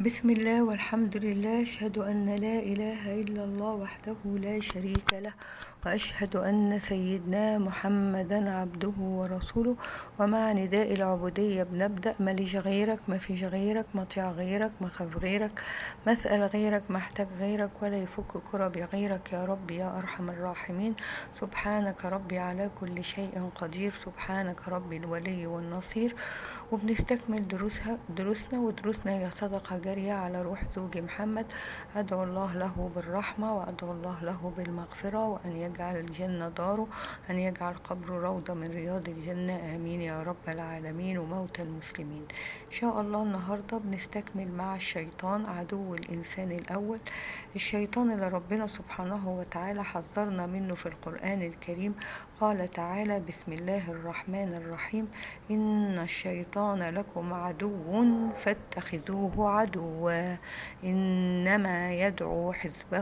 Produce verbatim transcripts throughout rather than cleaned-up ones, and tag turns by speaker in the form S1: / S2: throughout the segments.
S1: بسم الله والحمد لله، أشهد أن لا إله إلا الله وحده لا شريك له، وأشهد أن سيدنا محمدا عبده ورسوله. ومع نداء العبودية بنبدأ: ماليش غيرك، ما فيش غيرك، مطيع غيرك، مخاف غيرك، مسأل غيرك، محتاج غيرك، ولا يفك كربي غيرك يا رب يا أرحم الراحمين. سبحانك ربي على كل شيء قدير، سبحانك ربي الولي والنصير. وبنستكمل دروسها دروسنا ودروسنا هي صدقة جارية على روح زوجي محمد. أدعو الله له بالرحمة، وأدعو الله له بالمغفرة، وأن يجعل الجنة داره، أن يجعل قبره روضة من رياض الجنة، آمين يا رب العالمين. وموتى المسلمين إن شاء الله. النهاردة بنستكمل مع الشيطان عدو الإنسان الأول، الشيطان اللي ربنا سبحانه وتعالى حذرنا منه في القرآن الكريم. قال تعالى: بسم الله الرحمن الرحيم: إن الشيطان لكم عدو فاتخذوه عدوا، إنما يدعو حزبه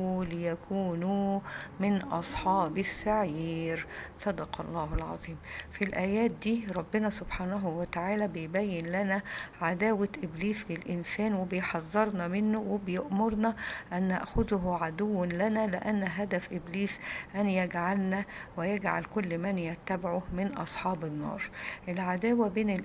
S1: ليكونوا من أصحاب السعير. صدق الله العظيم. في الآيات دي ربنا سبحانه وتعالى بيبين لنا عداوة إبليس للإنسان، وبيحذرنا منه، وبيأمرنا أن نأخذه عدو لنا، لأن هدف إبليس أن يجعلنا ويجعل كل من يتبعه من أصحاب النار. العداوة بين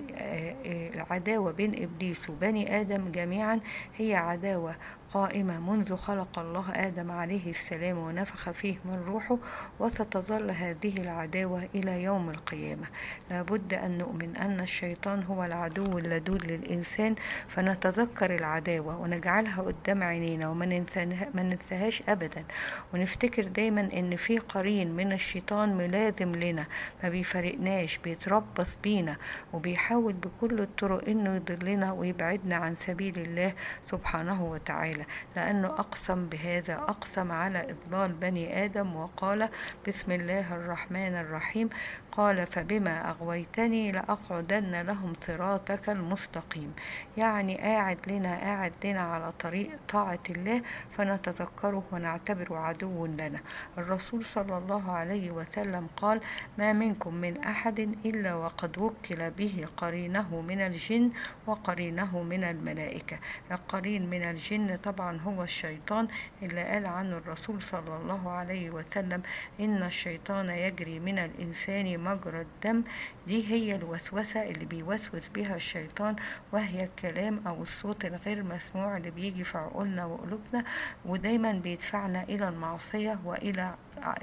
S1: العداوة بين إبليس وبني آدم جميعا هي عداوة قائمة منذ خلق الله آدم عليه السلام ونفخ فيه من روحه، وستظل هذه العداوة إلى يوم القيامة. لابد أن نؤمن أن الشيطان هو العدو اللدود للإنسان، فنتذكر العداوة ونجعلها قدام عينينا وما ننساهاش أبدا، ونفتكر دايما أن في قرين من الشيطان ملازم لنا، ما بيفرقناش، بيتربص بينا، وبيحاول بكل الطرق أنه يضلنا ويبعدنا عن سبيل الله سبحانه وتعالى، لأنه أقسم بهذا، أقسم على إضلال بني آدم وقال: بسم الله الرحمن الرحيم: قال فبما أغويتني لأقعدن لهم صراطك المستقيم. يعني قاعد لنا قاعد لنا على طريق طاعة الله، فنتذكره ونعتبره عدو لنا. الرسول صلى الله عليه وسلم قال: ما منكم من أحد إلا وقد وكل به قرينه من الجن وقرينه من الملائكة. القرين من الجن طبعا هو الشيطان، اللي قال عنه الرسول صلى الله عليه وسلم: إن الشيطان يجري من الإنسان مجرى الدم. دي هي الوسوسة اللي بيوسوس بها الشيطان، وهي الكلام أو الصوت الغير مسموع اللي بيجي في عقولنا وقلوبنا، ودايما بيدفعنا إلى المعصية وإلى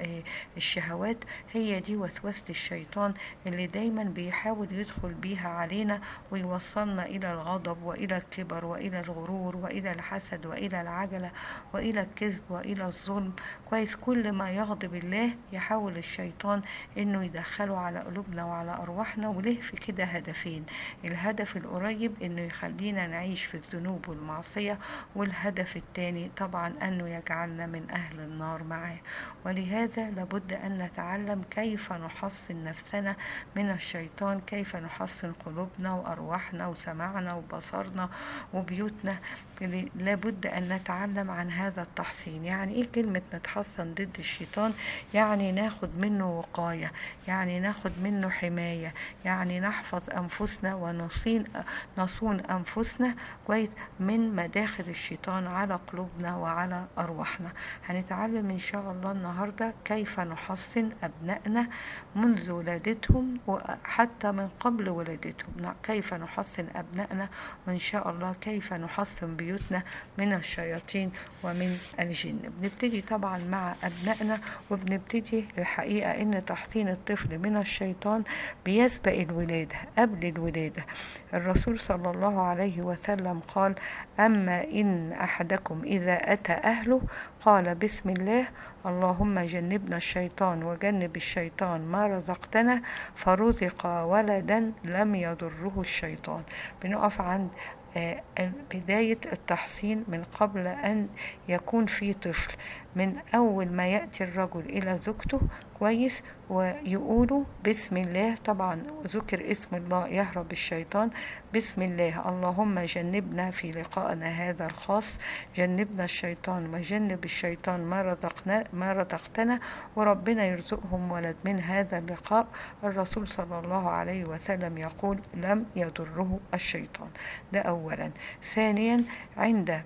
S1: الشهوات. هي دي وسوسة الشيطان اللي دايما بيحاول يدخل بيها علينا ويوصلنا إلى الغضب وإلى الكبر وإلى الغرور وإلى الحسد وإلى العجلة وإلى الكذب وإلى الظلم. كويس، كل ما يغضب الله يحاول الشيطان إنه يدخله على قلوبنا وعلى أرواحنا، وله في كده هدفين: الهدف القريب إنه يخلينا نعيش في الذنوب والمعصية، والهدف الثاني طبعا أنه يجعلنا من أهل النار معاه. ولهذا لابد أن نتعلم كيف نحصن نفسنا من الشيطان، كيف نحصن قلوبنا وأرواحنا وسمعنا وبصرنا وبيوتنا. لابد أن نتعلم عن هذا التحصين. يعني إيه كلمة نتحصن ضد الشيطان؟ يعني ناخد منه وقاية، يعني ناخد منه حماية، يعني نحفظ أنفسنا ونصين نصون أنفسنا كويس من مداخل الشيطان على قلوبنا وعلى أرواحنا. هنتعلم إن شاء الله النهاردة كيف نحصن أبنائنا منذ ولادتهم وحتى من قبل ولادتهم، كيف نحصن أبنائنا، وإن شاء الله كيف نحصن بيوتنا من الشياطين ومن الجن. بنبتدي طبعا مع أبنائنا، وبنبتدي الحقيقة إن تحصين الطفل من الشيطان بيسبق الولادة، قبل الولادة. الرسول صلى الله عليه وسلم قال: أما إن أحدكم إذا أتى أهله قال بسم الله اللهم جنبنا الشيطان وجنب الشيطان ما رزقتنا، فرزق ولدا لم يضره الشيطان. بنقف عند بداية التحصين من قبل أن يكون في طفل. من أول ما يأتي الرجل إلى زوجته كويس ويقولوا بسم الله. طبعا ذكر اسم الله يهرب الشيطان. بسم الله اللهم جنبنا في لقائنا هذا الخاص، جنبنا الشيطان وجنب الشيطان ما رزقنا ما رزقتنا، وربنا يرزقهم ولد من هذا اللقاء. الرسول صلى الله عليه وسلم يقول لم يضره الشيطان. ده أولا. ثانيا عند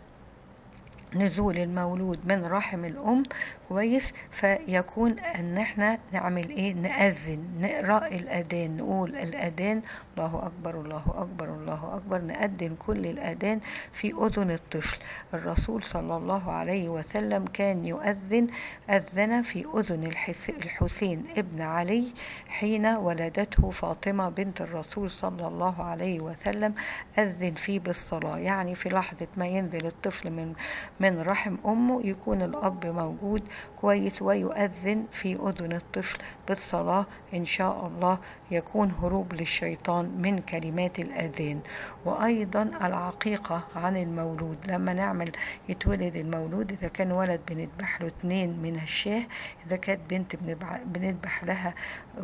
S1: نزول المولود من رحم الأم كويس فيكون ان احنا نعمل ايه؟ نأذن، نقرأ الأذان، نقول الأذان الله أكبر الله أكبر الله أكبر، نأذن كل الأذان في أذن الطفل. الرسول صلى الله عليه وسلم كان يؤذن، أذن في أذن الحسين ابن علي حين ولدته فاطمة بنت الرسول صلى الله عليه وسلم، أذن فيه بالصلاة. يعني في لحظة ما ينزل الطفل من من رحم أمه يكون الأب موجود كويس ويؤذن في أذن الطفل بالصلاة، إن شاء الله يكون هروب للشيطان من كلمات الأذان. وأيضا العقيقة عن المولود، لما نعمل يتولد المولود، إذا كان ولد بنذبح له اتنين من الشاه، إذا كانت بنت بنذبح لها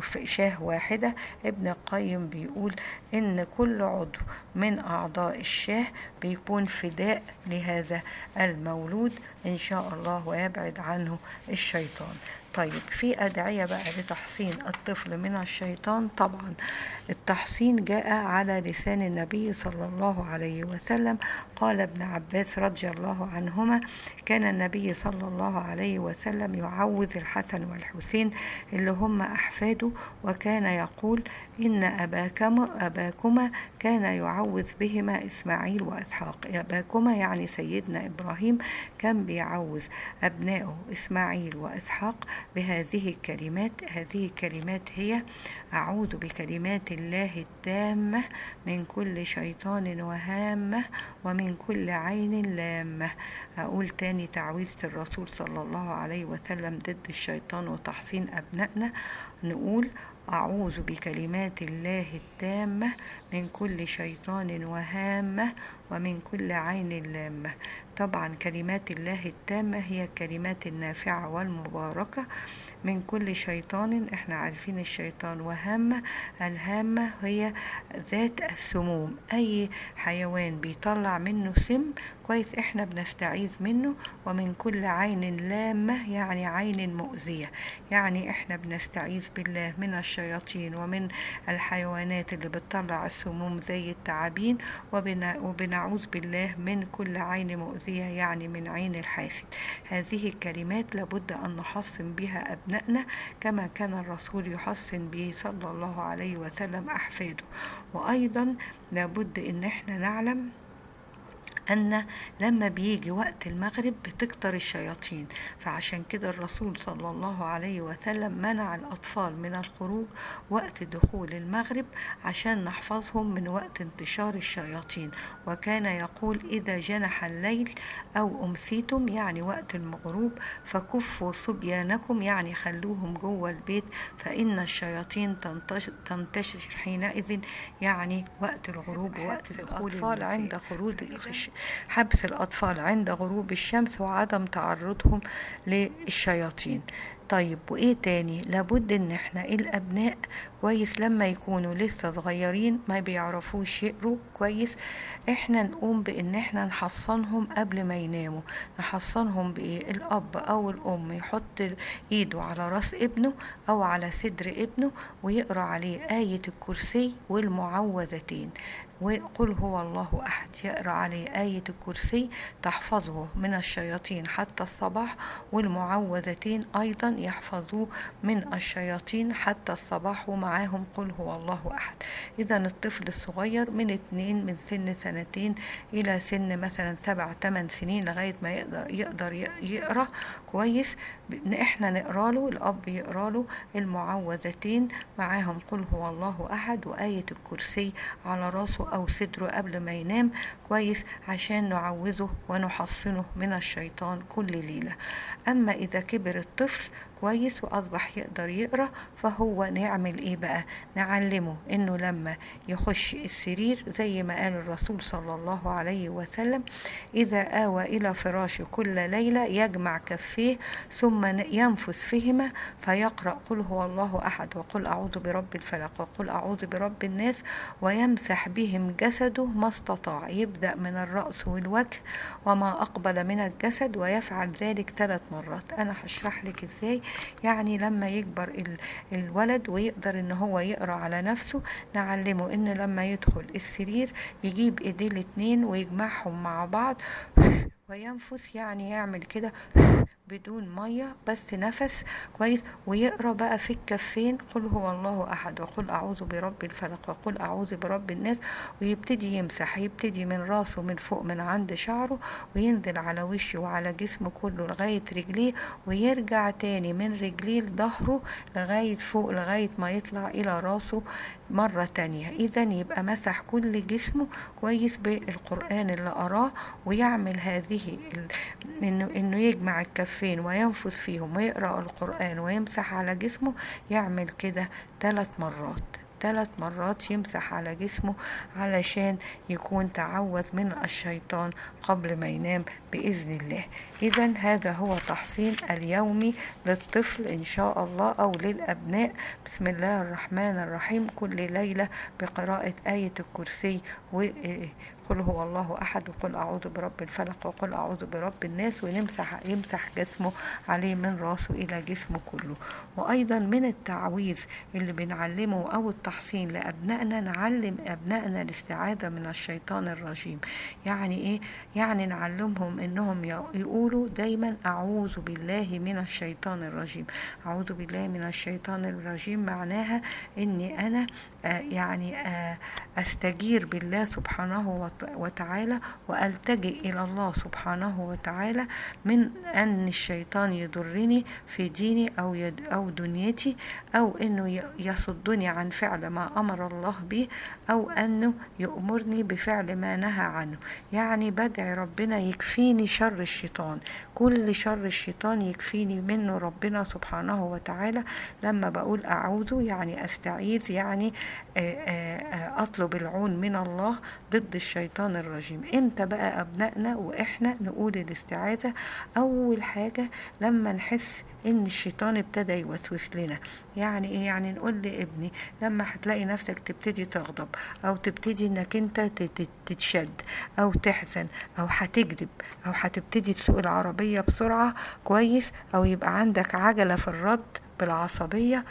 S1: شاه واحدة. ابن القيم بيقول إن كل عضو من أعضاء الشاه بيكون فداء لهذا المولود إن شاء الله ويبعد عنه الشيطان. طيب في أدعية بقى لتحصين الطفل من الشيطان. طبعا التحصين جاء على لسان النبي صلى الله عليه وسلم. قال ابن عباس رضي الله عنهما كان النبي صلى الله عليه وسلم يعوذ الحسن والحسين اللي هم أحفاده، وكان يقول إن أباكما, أباكما كان يعوذ بهما إسماعيل وإسحاق. أباكما يعني سيدنا إبراهيم كان بيعوذ أبنائه إسماعيل وإسحاق بهذه الكلمات. هذه الكلمات هي: أعوذ بكلمات الله التامة من كل شيطان وهامة ومن كل عين لامة. أقول تاني تعويذة الرسول صلى الله عليه وسلم ضد الشيطان وتحصين أبنائنا. نقول: أعوذ بكلمات الله التامة من كل شيطان وهامة ومن كل عين لامة. طبعا كلمات الله التامة هي الكلمات النافعة والمباركة من كل شيطان. احنا عارفين الشيطان وهامة، الهامة هي ذات السموم، أي حيوان بيطلع منه سم كويس احنا بنستعيذ منه. ومن كل عين لامة يعني عين مؤذية، يعني احنا بنستعيذ بالله من الشياطين ومن الحيوانات اللي بتطلع السموم زي التعابين، وبنعوذ بالله من كل عين مؤذية يعني من عين الحاسد. هذه الكلمات لابد أن نحصن بها أبنائنا كما كان الرسول يحصن به صلى الله عليه وسلم أحفاده. وأيضا لابد أن احنا نعلم أن لما بيجي وقت المغرب بتكتر الشياطين، فعشان كده الرسول صلى الله عليه وسلم منع الأطفال من الخروج وقت دخول المغرب عشان نحفظهم من وقت انتشار الشياطين. وكان يقول: إذا جنح الليل أو أمسيتم يعني وقت الغروب فكفوا صبيانكم يعني خلوهم جوه البيت، فإن الشياطين تنتشر, تنتشر حينئذ يعني وقت الغروب ووقت دخول الأطفال عند خروج حبس الأطفال عند غروب الشمس وعدم تعرضهم للشياطين. طيب وإيه تاني؟ لابد إن احنا الأبناء كويس لما يكونوا لسه صغيرين ما بيعرفوش يقروا كويس، احنا نقوم بإن احنا نحصنهم قبل ما يناموا. نحصنهم بإيه؟ الأب أو الأم يحط إيده على رأس ابنه أو على صدر ابنه ويقرأ عليه آية الكرسي والمعوذتين، وقل هو الله أحد. يقرأ عليه آية الكرسي تحفظه من الشياطين حتى الصباح، والمعوذتين أيضا يحفظوه من الشياطين حتى الصباح، ومعاهم قل هو الله أحد. إذا الطفل الصغير من اتنين من سن سنتين إلى سن مثلا سبع تمن سنين لغاية ما يقدر, يقدر يقرأ كويس، احنا نقرأ له، الأب يقرأ له المعوذتين معاهم قل هو الله أحد وآية الكرسي على راسه أو صدره قبل ما ينام كويس عشان نعوذه ونحصنه من الشيطان كل ليلة. أما إذا كبر الطفل كويس وأصبح يقدر يقرأ، فهو نعمل إيه بقى؟ نعلمه إنه لما يخش السرير زي ما قال الرسول صلى الله عليه وسلم: إذا آوى إلى فراشه كل ليلة يجمع كفيه ثم ينفث فيهما فيقرأ قل هو الله أحد وقل أعوذ برب الفلق وقل أعوذ برب الناس ويمسح بهم جسده ما استطاع، يبدأ من الرأس والوجه وما أقبل من الجسد، ويفعل ذلك ثلاث مرات. أنا هشرح لك إزاي. يعني لما يكبر الولد ويقدر إن هو يقرأ على نفسه، نعلمه إن لما يدخل السرير يجيب إيديه الاتنين ويجمعهم مع بعض وينفث، يعني يعمل كده بدون مية بس نفس كويس، ويقرأ بقى في الكفين قل هو الله أحد وقل أعوذ برب الفلق وقل أعوذ برب الناس، ويبتدي يمسح، يبتدي من راسه من فوق من عند شعره وينزل على وشه وعلى جسمه كله لغاية رجليه، ويرجع تاني من رجليه لظهره لغاية فوق لغاية ما يطلع إلى راسه مرة تانية. إذا يبقى مسح كل جسمه كويس بالقرآن اللي أراه، ويعمل هذه إنه, إنه يجمع الكفين وينفث فيهم ويقرأ القرآن ويمسح على جسمه. يعمل كده ثلاث مرات ثلاث مرات يمسح على جسمه علشان يكون تعوذ من الشيطان قبل ما ينام بإذن الله. إذن هذا هو تحصين اليومي للطفل إن شاء الله أو للأبناء. بسم الله الرحمن الرحيم، كل ليلة بقراءة آية الكرسي و قل هو الله أحد وقل أعوذ برب الفلق وقل أعوذ برب الناس، ونمسح يمسح جسمه عليه من راسه إلى جسمه كله. وأيضا من التعويذ اللي بنعلمه أو التحصين لأبنائنا، نعلم أبنائنا الاستعاذة من الشيطان الرجيم. يعني إيه؟ يعني نعلمهم إنهم يقولوا دايما أعوذ بالله من الشيطان الرجيم. أعوذ بالله من الشيطان الرجيم معناها إني أنا آه يعني آه أستجير بالله سبحانه وتعالى وألتجئ إلى الله سبحانه وتعالى من أن الشيطان يضرني في ديني أو يد أو دنيتي، أو أنه يصدني عن فعل ما أمر الله به، أو أنه يأمرني بفعل ما نهى عنه. يعني بدعي ربنا يكفيني شر الشيطان، كل شر الشيطان يكفيني منه ربنا سبحانه وتعالى. لما بقول أعوذ يعني أستعيذ، يعني أطلب العون من الله ضد الشيطان الرجيم. امتى بقى أبنائنا وإحنا نقول الاستعاذة؟ أول حاجة لما نحس ان الشيطان ابتدى يوسوس لنا. يعني ايه؟ يعني نقول لابني لما هتلاقي نفسك تبتدي تغضب او تبتدي انك انت تتشد او تحزن او هتكذب او هتبتدي تسوق العربية بسرعة كويس، او يبقى عندك عجلة في الرد بالعصبية،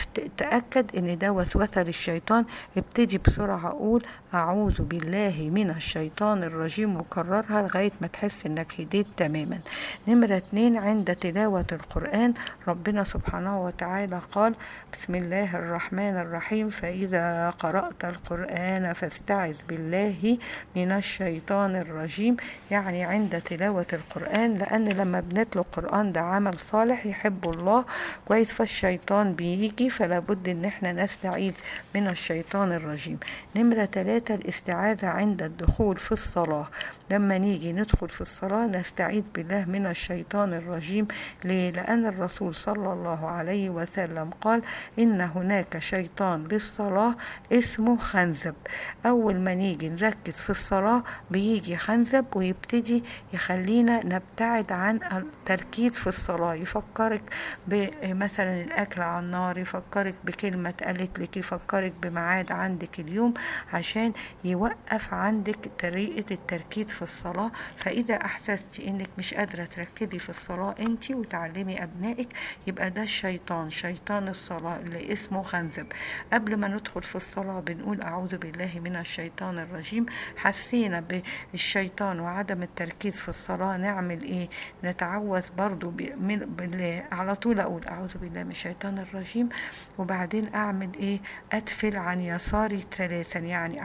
S1: تأكد ان ده وسوسة للشيطان. ابتدي بسرعة اقول اعوذ بالله من الشيطان الرجيم وكررها لغاية ما تحس انك هديت تماما. نمرة اتنين، عند تلاوة القرآن ربنا سبحانه وتعالى قال بسم الله الرحمن الرحيم فإذا قرأت القرآن فاستعذ بالله من الشيطان الرجيم. يعني عند تلاوة القرآن، لأن لما بنتلو القرآن ده عمل صالح يحب الله كويس، فالشيطان بيجي، فلا بد ان احنا نستعيذ من الشيطان الرجيم. نمرة ثلاثة، الاستعاذة عند الدخول في الصلاة. لما نيجي ندخل في الصلاة نستعيذ بالله من الشيطان الرجيم. ليه؟ لأن الرسول صلى الله عليه وسلم قال إن هناك شيطان للصلاة اسمه خنزب. أول ما نيجي نركز في الصلاة بيجي خنزب ويبتدي يخلينا نبتعد عن التركيز في الصلاة، يفكرك بمثلا الأكل على النار، يفكرك بكلمة قالت لك، يفكرك بميعاد عندك اليوم، عشان يوقف عندك طريقة التركيز في الصلاة. فإذا أحسستي إنك مش قادرة تركزي في الصلاة أنت وتعلمي أبنائك، يبقى ده الشيطان، شيطان الصلاة اللي اسمه خنزب. قبل ما ندخل في الصلاة بنقول أعوذ بالله من الشيطان الرجيم. حسينا بالشيطان وعدم التركيز في الصلاة نعمل إيه؟ نتعوذ برضو من بالله، على طول أقول أعوذ بالله من الشيطان الرجيم، وبعدين أعمل إيه؟ أدفل عن يساري ثلاثا، يعني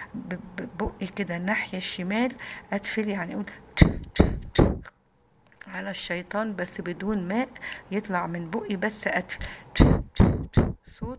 S1: بقي كده الناحية الشمال أدفل، يعني أقول على الشيطان بس بدون ماء يطلع من بقي، بس أدفل صوت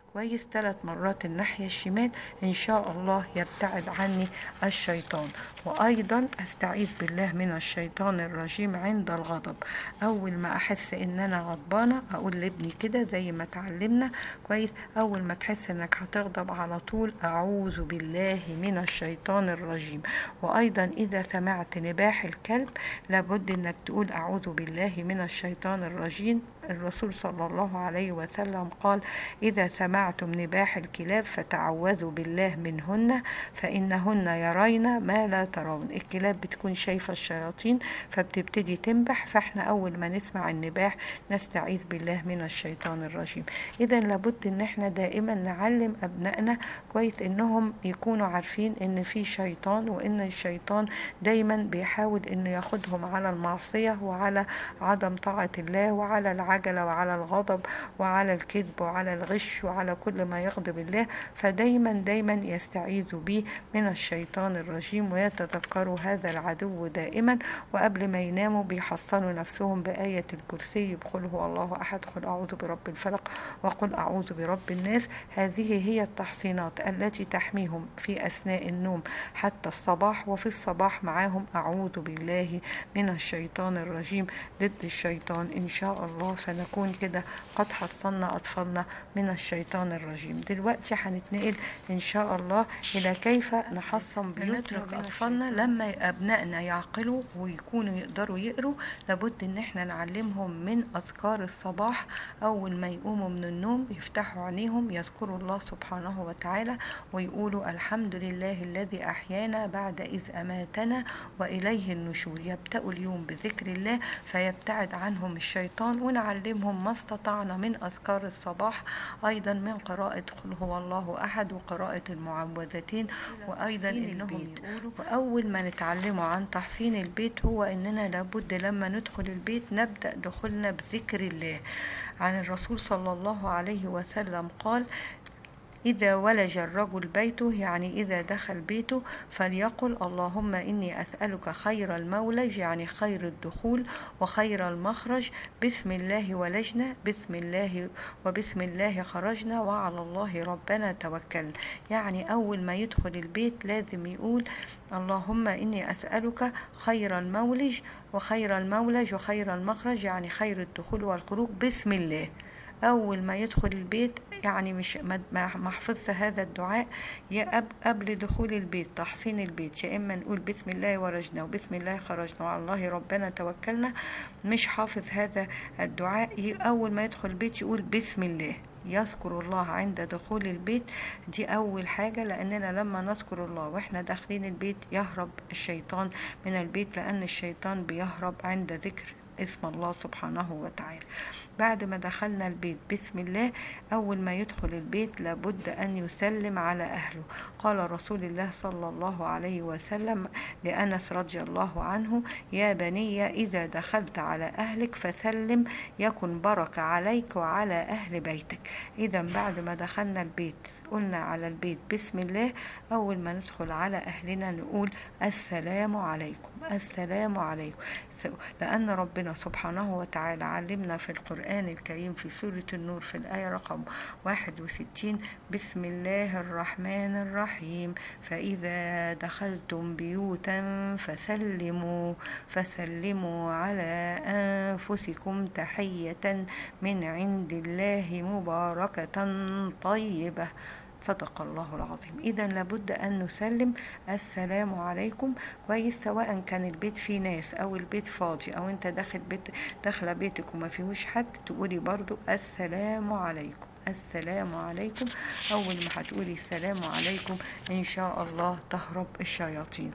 S1: كويس ثلاث مرات الناحية الشمال، إن شاء الله يبتعد عني الشيطان. وأيضا أستعيذ بالله من الشيطان الرجيم عند الغضب. أول ما أحس إن أنا غضبانة أقول لابني كده زي ما تعلمنا كويس، أول ما تحس إنك هتغضب على طول أعوذ بالله من الشيطان الرجيم. وأيضا إذا سمعت نباح الكلب لابد إنك تقول أعوذ بالله من الشيطان الرجيم. الرسول صلى الله عليه وسلم قال: إذا سمعتم نباح الكلاب فتعوذوا بالله منهن فإنهن يرين ما لا ترون. الكلاب بتكون شايفة الشياطين فبتبتدي تنبح، فاحنا أول ما نسمع النباح نستعيذ بالله من الشيطان الرجيم. إذا لابد إن احنا دائما نعلم أبنائنا كويس إنهم يكونوا عارفين إن في شيطان، وإن الشيطان دايما بيحاول إنه ياخدهم على المعصية وعلى عدم طاعة الله وعلى العجلة وعلى الغضب وعلى الكذب وعلى الغش وعلى كل ما يغضب الله. فدايما دايما يستعيذوا به من الشيطان الرجيم ويتذكروا هذا العدو دائما، وقبل ما يناموا بيحصنوا نفسهم بآية الكرسي بقل هو الله أحد، قل أعوذ برب الفلق، وقل أعوذ برب الناس. هذه هي التحصينات التي تحميهم في أثناء النوم حتى الصباح، وفي الصباح معاهم أعوذ بالله من الشيطان الرجيم ضد الشيطان إن شاء الله. فنكون كده قد حصنا أطفالنا من الشيطان الرجيم. دلوقتي هنتنقل إن شاء الله إلى كيف نحصن بيوتنا أطفالنا لما أبنائنا يعقلوا ويكونوا يقدروا يقروا. لابد إن احنا نعلمهم من أذكار الصباح. أول ما يقوموا من النوم يفتحوا عينيهم يذكروا الله سبحانه وتعالى ويقولوا الحمد لله الذي أحيانا بعد إذ أماتنا وإليه النشور. يبدأوا اليوم بذكر الله فيبتعد عنهم الشيطان. ونعلمهم ما استطعنا من أذكار الصباح، أيضا من قراءة قل هو الله أحد وقراءة المعوذتين، وأيضا إنهم يقولوا. وأول ما نتعلموا عن تحصين البيت هو إننا لابد لما ندخل البيت نبدأ دخولنا بذكر الله. عن الرسول صلى الله عليه وسلم قال: إذا ولج الرجل بيته، يعني إذا دخل بيته، فليقل اللهم إني أسألك خير المولج، يعني خير الدخول وخير المخرج. بسم الله ولجنا، بسم الله وبسم الله خرجنا، وعلى الله ربنا توكلنا. يعني أول ما يدخل البيت لازم يقول اللهم إني أسألك خير المولج وخير المولج وخير المخرج، يعني خير الدخول والخروج بسم الله. أول ما يدخل البيت يعني مش ما حفظت هذا الدعاء يا قبل دخول البيت تحصين البيت، يا إما نقول بسم الله ورجنا وبسم الله خرجنا وعلى الله ربنا توكلنا، مش حافظ هذا الدعاء أول ما يدخل البيت يقول بسم الله، يذكر الله عند دخول البيت. دي أول حاجة، لأننا لما نذكر الله وإحنا داخلين البيت يهرب الشيطان من البيت، لأن الشيطان بيهرب عند ذكر اسم الله سبحانه وتعالى. بعد ما دخلنا البيت بسم الله، أول ما يدخل البيت لابد أن يسلم على أهله. قال رسول الله صلى الله عليه وسلم لأنس رضي الله عنه: يا بني إذا دخلت على أهلك فسلم يكن بركة عليك وعلى أهل بيتك. إذا بعد ما دخلنا البيت قلنا على البيت بسم الله، أول ما ندخل على أهلنا نقول السلام عليكم السلام عليكم، لأن ربنا سبحانه وتعالى علمنا في القرآن الكريم في سورة النور في الآية رقم واحد وستين: بسم الله الرحمن الرحيم فإذا دخلتم بيوتا فسلموا فسلموا على أنفسكم تحية من عند الله مباركة طيبة. صدق الله العظيم. إذا لابد أن نسلم السلام عليكم كويس، سواء كان البيت فيه ناس أو البيت فاضي أو أنت داخل بيت داخله بيتك وما فيهوش حد، تقولي برضو السلام عليكم السلام عليكم. أول ما هتقولي السلام عليكم إن شاء الله تهرب الشياطين.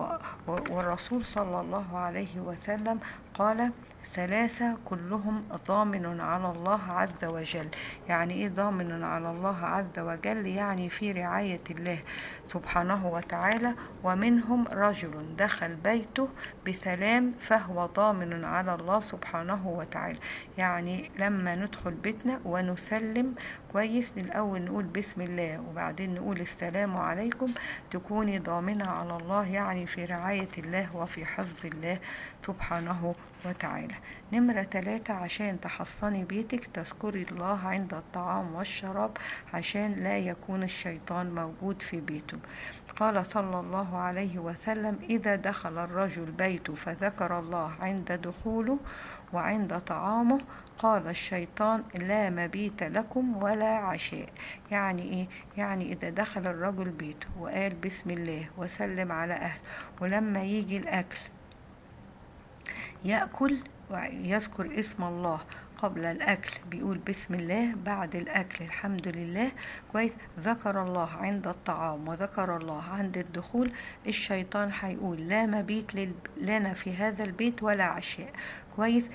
S1: والرسول صلى الله عليه وسلم قال: ثلاثة كلهم ضامن على الله عز وجل. يعني إيه ضامن على الله عز وجل؟ يعني في رعاية الله سبحانه وتعالى. ومنهم رجل دخل بيته بسلام فهو ضامن على الله سبحانه وتعالى. يعني لما ندخل بيتنا ونسلم كويس. الأول نقول بسم الله وبعدين نقول السلام عليكم، تكوني ضامنة على الله، يعني في رعاية الله وفي حفظ الله سبحانه وتعالى. نمرة ثلاثة، عشان تحصني بيتك تذكري الله عند الطعام والشراب عشان لا يكون الشيطان موجود في بيته. قال صلى الله عليه وسلم: إذا دخل الرجل بيته فذكر الله عند دخوله وعند طعامه قال الشيطان: لا مبيت لكم ولا عشاء. يعني إيه؟ يعني إذا دخل الرجل بيته وقال بسم الله وسلم على أهله، ولما يجي الأكل يأكل ويذكر اسم الله قبل الأكل، بيقول بسم الله، بعد الأكل الحمد لله، كويس، ذكر الله عند الطعام وذكر الله عند الدخول، الشيطان هيقول لا مبيت لنا في هذا البيت ولا عشاء. كويس.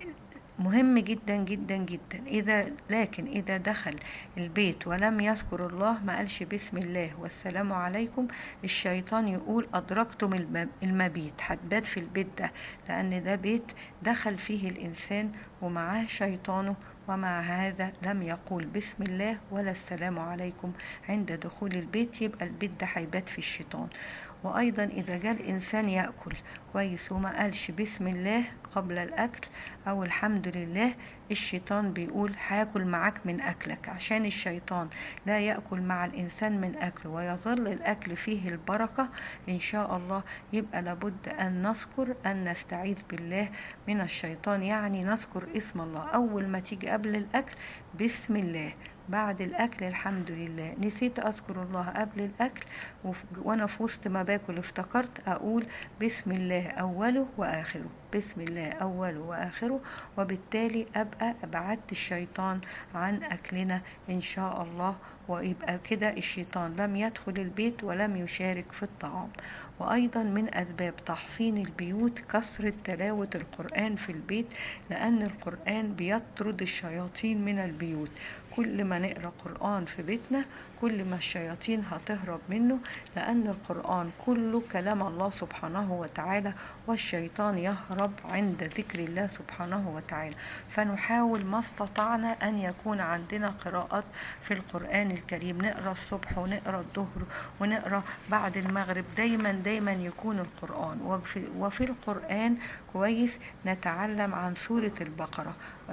S1: مهم جدا جدا جدا. إذا لكن إذا دخل البيت ولم يذكر الله، ما قالش بسم الله والسلام عليكم، الشيطان يقول أدركتم المبيت، هتبات في البيت ده، لأن ده بيت دخل فيه الإنسان ومعاه شيطانه، ومع هذا لم يقول بسم الله ولا السلام عليكم عند دخول البيت، يبقى البيت ده هيبات في الشيطان. وأيضا إذا جاء الإنسان يأكل كويس وما قالش بسم الله قبل الأكل أو الحمد لله، الشيطان بيقول هاكل معاك من أكلك، عشان الشيطان لا يأكل مع الإنسان من أكله ويظل الأكل فيه البركة إن شاء الله. يبقى لابد أن نذكر أن نستعيذ بالله من الشيطان، يعني نذكر اسم الله أول ما تيجي قبل الأكل بسم الله، بعد الأكل الحمد لله. نسيت أذكر الله قبل الأكل وأنا في وسط ما باكل افتكرت أقول بسم الله أوله وآخره، بسم الله أوله وآخره، وبالتالي أبقى أبعدت الشيطان عن أكلنا إن شاء الله، ويبقى كده الشيطان لم يدخل البيت ولم يشارك في الطعام. وأيضا من أسباب تحصين البيوت كثرة تلاوة القرآن في البيت، لأن القرآن بيطرد الشياطين من البيوت. كل ما نقرأ قرآن في بيتنا كل ما الشياطين هتهرب منه، لأن القرآن كله كلام الله سبحانه وتعالى، والشيطان يهرب عند ذكر الله سبحانه وتعالى. فنحاول ما استطعنا أن يكون عندنا قراءات في القرآن الكريم، نقرأ الصبح ونقرأ الظهر ونقرأ بعد المغرب، دايما دايما يكون القرآن. وفي, وفي القرآن كويس نتعلم عن سورة البقرة.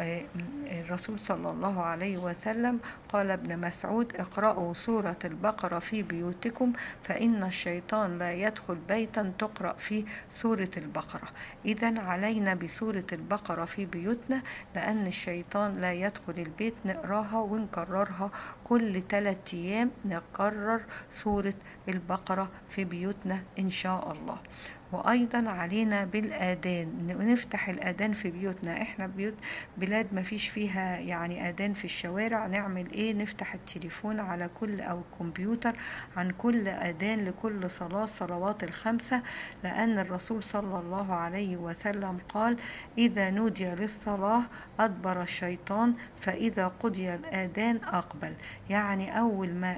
S1: الرسول صلى الله عليه وسلم قال ابن مسعود: اقرأوا سورة البقرة في بيوتكم فإن الشيطان لا يدخل بيتا تقرأ فيه سورة البقرة. إذن علينا بسورة البقرة في بيوتنا، لأن الشيطان لا يدخل البيت. نقراها ونكررها كل ثلاثة أيام، نكرر سورة البقرة في بيوتنا إن شاء الله. وأيضا علينا بالآذان، نفتح الآذان في بيوتنا. احنا بيوت بلاد ما فيش فيها يعني آذان في الشوارع، نعمل ايه؟ نفتح التليفون على كل أو الكمبيوتر عن كل آذان لكل صلاة، صلوات الخمسة، لأن الرسول صلى الله عليه وسلم قال: إذا نودي للصلاة أدبر الشيطان فإذا قضي الآذان أقبل. يعني أول ما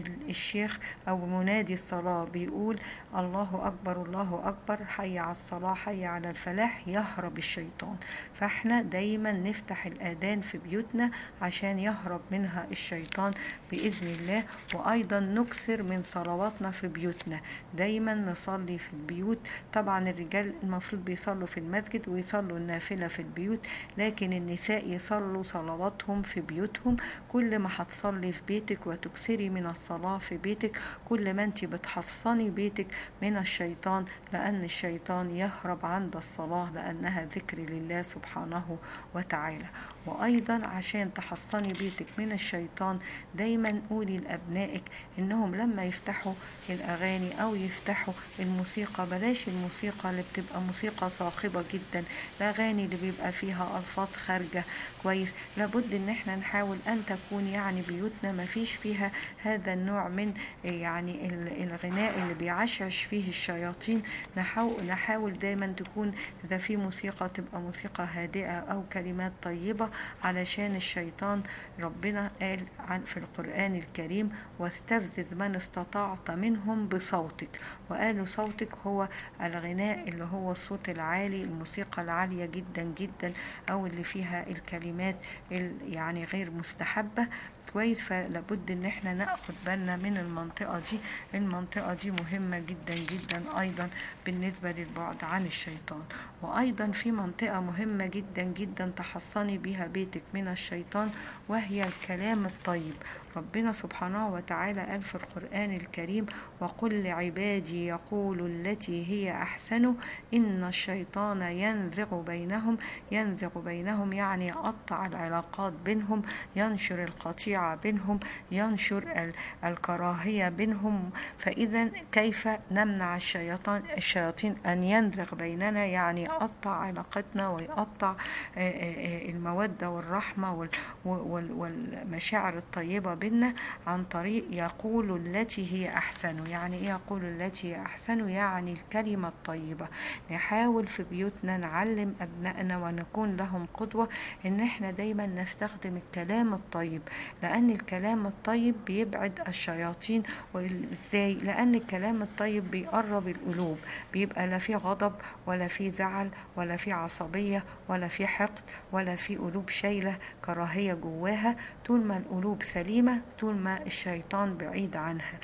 S1: الشيخ أو منادي الصلاة بيقول الله أكبر الله أكبر، حي على الصلاة حي على الفلاح، يهرب الشيطان. فاحنا دايما نفتح الآذان في بيوتنا عشان يهرب منها الشيطان بإذن الله. وأيضا نكثر من صلواتنا في بيوتنا، دايما نصلي في البيوت. طبعا الرجال المفروض بيصلوا في المسجد ويصلوا النافلة في البيوت، لكن النساء يصلوا صلواتهم في بيوتهم. كل ما هتصلي في بيتك وتكثري من الصلاة في بيتك، كل ما انت بتحصني بيتك من الشيطان، لأن الشيطان يهرب عند الصلاة لأنها ذكر لله سبحانه وتعالى. وأيضا عشان تحصني بيتك من الشيطان، دايما قولي لأبنائك إنهم لما يفتحوا الأغاني أو يفتحوا الموسيقى، بلاش الموسيقى اللي بتبقى موسيقى صاخبة جدا، الأغاني اللي بيبقى فيها ألفاظ خارجة. كويس. لابد إن احنا نحاول أن تكون يعني بيوتنا ما فيش فيها هذا النوع من يعني الغناء اللي بيعشش فيه الشياطين. نحاول, نحاول دايما تكون إذا في موسيقى تبقى موسيقى هادئة أو كلمات طيبة، علشان الشيطان ربنا قال عن في القرآن الكريم: واستفزز من استطعت منهم بصوتك. وقالوا صوتك هو الغناء اللي هو الصوت العالي، الموسيقى العالية جدا جدا، أو اللي فيها الكلمات يعني غير مستحبة. كويس. فلابد ان احنا ناخد بالنا من المنطقة دي. المنطقة دي مهمة جدا جدا ايضا بالنسبة للبعد عن الشيطان. وايضا في منطقة مهمة جدا جدا تحصني بها بيتك من الشيطان، وهي الكلام الطيب. ربنا سبحانه وتعالى قال في القرآن الكريم: وقل لعبادي يقولوا التي هي أحسن إن الشيطان ينزغ بينهم. ينزغ بينهم يعني يقطع العلاقات بينهم، ينشر القطيعة بينهم، ينشر الكراهية بينهم. فإذا كيف نمنع الشيطان الشياطين أن ينزغ بيننا؟ يعني يقطع علاقتنا ويقطع المودة والرحمة والمشاعر الطيبة بيننا عن طريق يقول التي هي أحسن. يعني إيه يقول التي هي أحسن؟ يعني الكلمة الطيبة. نحاول في بيوتنا نعلم أبنائنا ونكون لهم قدوة إن إحنا دايما نستخدم الكلام الطيب، لأن الكلام الطيب بيبعد الشياطين. وإزاي؟ لأن الكلام الطيب بيقرب القلوب، بيبقى لا في غضب ولا في زعل ولا في عصبية ولا في حقد ولا في قلوب شايلة كراهية جواها. طول ما القلوب سليمة طول ما الشيطان بعيد عنها.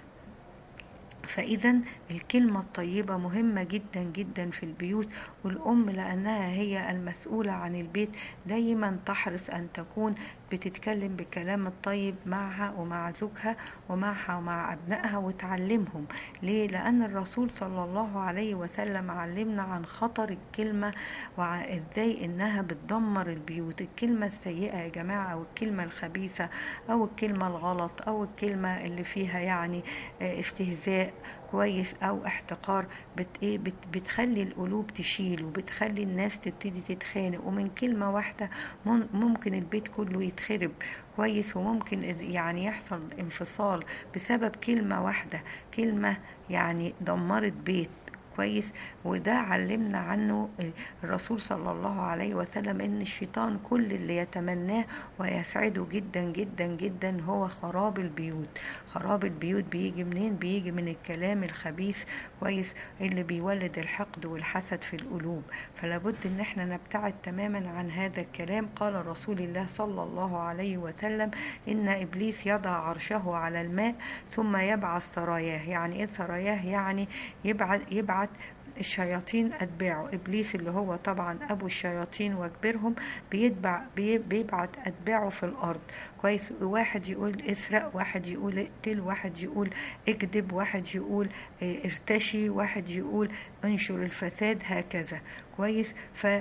S1: فإذا الكلمة الطيبة مهمة جدا جدا في البيوت. والأم لأنها هي المسؤولة عن البيت دايما تحرص أن تكون بتتكلم بالكلام الطيب معها ومع زوجها ومعها ومع أبنائها وتعلمهم. ليه؟ لأن الرسول صلى الله عليه وسلم علمنا عن خطر الكلمة وإزاي إنها بتدمر البيوت. الكلمة السيئة يا جماعة أو الكلمة الخبيثة أو الكلمة الغلط أو الكلمة اللي فيها يعني استهزاء كويس او احتقار بت ايه بت بتخلي القلوب تشيل وبتخلي الناس تبتدي تتخانق. ومن كلمة واحدة ممكن البيت كله يتخرب كويس، وممكن يعني يحصل انفصال بسبب كلمة واحدة، كلمة يعني دمرت بيت كويس. وده علمنا عنه الرسول صلى الله عليه وسلم ان الشيطان كل اللي يتمناه ويسعده جدا جدا جدا هو خراب البيوت. خراب البيوت بيجي منين؟ بيجي من الكلام الخبيث كويس اللي بيولد الحقد والحسد في القلوب. فلابد ان احنا نبتعد تماما عن هذا الكلام. قال رسول الله صلى الله عليه وسلم: ان ابليس يضع عرشه على الماء ثم يبعث سراياه. يعني ايه سراياه؟ يعني يبعث يبعث الشياطين أتباعه. إبليس اللي هو طبعا أبو الشياطين وكبرهم بيتبع بيبعت أتباعه في الأرض كويس. واحد يقول اسرق، واحد يقول اقتل، واحد يقول اكذب، واحد يقول ارتشي، واحد يقول انشر الفساد، هكذا كويس.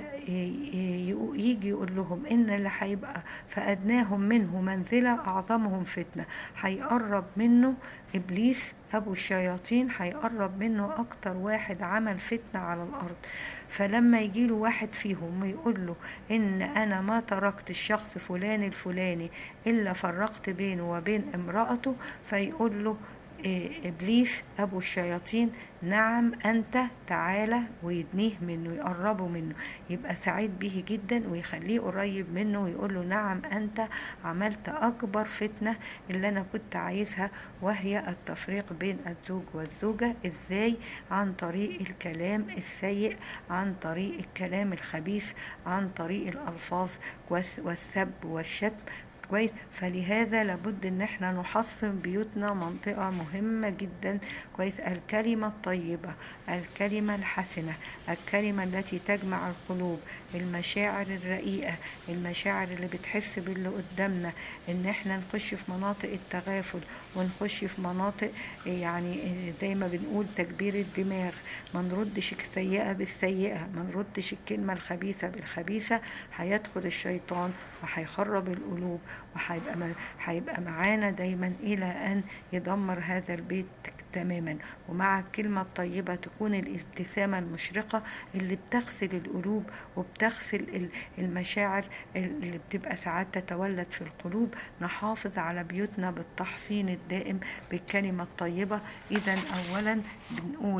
S1: فيجي يقول لهم إن اللي هيبقى فأدناهم منه منزلة أعظمهم فتنة. هيقرب منه إبليس أبو الشياطين، هيقرب منه أكتر واحد عمل فتنة على الأرض. فلما يجيله واحد فيهم ويقول له إن أنا ما تركت الشخص فلان الفلاني إلا فرقت بينه وبين امرأته، فيقول له إبليس أبو الشياطين: نعم أنت، تعالى، ويدنيه منه، يقربه منه، يبقى سعيد به جدا ويخليه قريب منه ويقول له: نعم أنت عملت أكبر فتنة اللي أنا كنت عايزها، وهي التفريق بين الزوج والزوجة. إزاي؟ عن طريق الكلام السيء، عن طريق الكلام الخبيث، عن طريق الألفاظ والسب والشتم كويس. فلهذا لابد ان احنا نحصن بيوتنا. منطقة مهمة جدا كويس، الكلمة الطيبة، الكلمة الحسنة، الكلمة التي تجمع القلوب، المشاعر الرقيقة، المشاعر اللي بتحس باللي قدامنا. ان احنا نخش في مناطق التغافل ونخش في مناطق يعني زي ما بنقول تكبير الدماغ. ما نردش السيئة بالسيئة، ما نردش الكلمة الخبيثة بالخبيثة. هيدخل الشيطان وهيخرب القلوب وهيبقى هيبقى معانا دايما إلى أن يدمر هذا البيت تماما. ومع الكلمة الطيبة تكون الابتسامة المشرقة اللي بتغسل القلوب وبتغسل المشاعر اللي بتبقى ساعات تتولد في القلوب. نحافظ على بيوتنا بالتحصين الدائم بالكلمة الطيبة. إذا أولا بنقول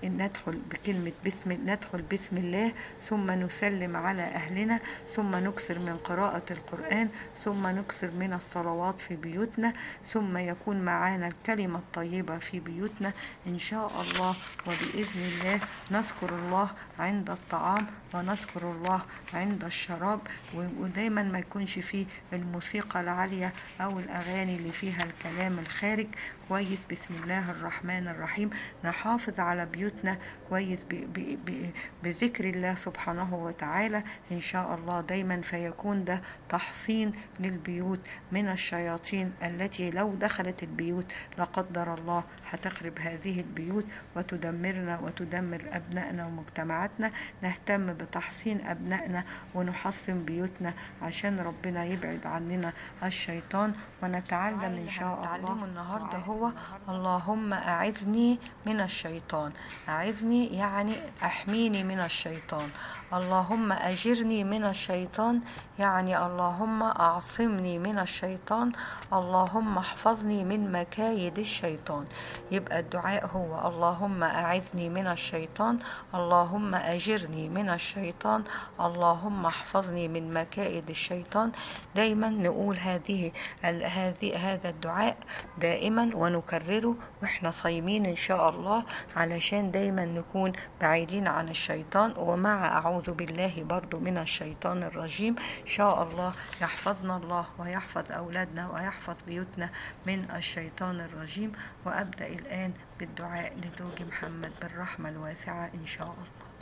S1: ندخل بكلمة بسم ندخل بسم الله، ثم نسلم على أهلنا، ثم نكثر من قراءة القرآن، ثم نكثر من الصلوات في بيوتنا، ثم يكون معانا الكلمة الطيبة في بيوتنا إن شاء الله. وبإذن الله نذكر الله عند الطعام ونذكر الله عند الشراب، ودايما ما يكونش فيه الموسيقى العالية أو الأغاني اللي فيها الكلام الخارج. كويس، بسم الله الرحمن الرحيم. نحافظ على بيوتنا كويس بذكر الله سبحانه وتعالى إن شاء الله دايما، فيكون ده تحصين للبيوت من الشياطين التي لو دخلت البيوت لا قدر الله هتخرب هذه البيوت وتدمرنا وتدمر أبنائنا ومجتمعاتنا. نهتم بتحصين أبنائنا ونحصن بيوتنا عشان ربنا يبعد عننا الشيطان. ونتعلم إن شاء الله
S2: تعلمه النهاردة هو اللهم أعذني من الشيطان. أعذني يعني أحميني من الشيطان. اللهم أجرني من الشيطان يعني اللهم أعصمني من الشيطان. اللهم احفظني من مكايد الشيطان. يبقى الدعاء هو اللهم أعذني من الشيطان، اللهم أجرني من الشيطان، اللهم احفظني من مكائد الشيطان. دايما نقول هذه هذه هذا الدعاء دائما ونكرره واحنا صايمين إن شاء الله، علشان دايما نكون بعيدين عن الشيطان. ومع أعوذ بالله برضو من الشيطان الرجيم إن شاء الله يحفظنا الله ويحفظ أولادنا ويحفظ بيوتنا من الشيطان الرجيم. وأبدأ الآن بالدعاء لزوج محمد بالرحمة الواسعة إن شاء الله.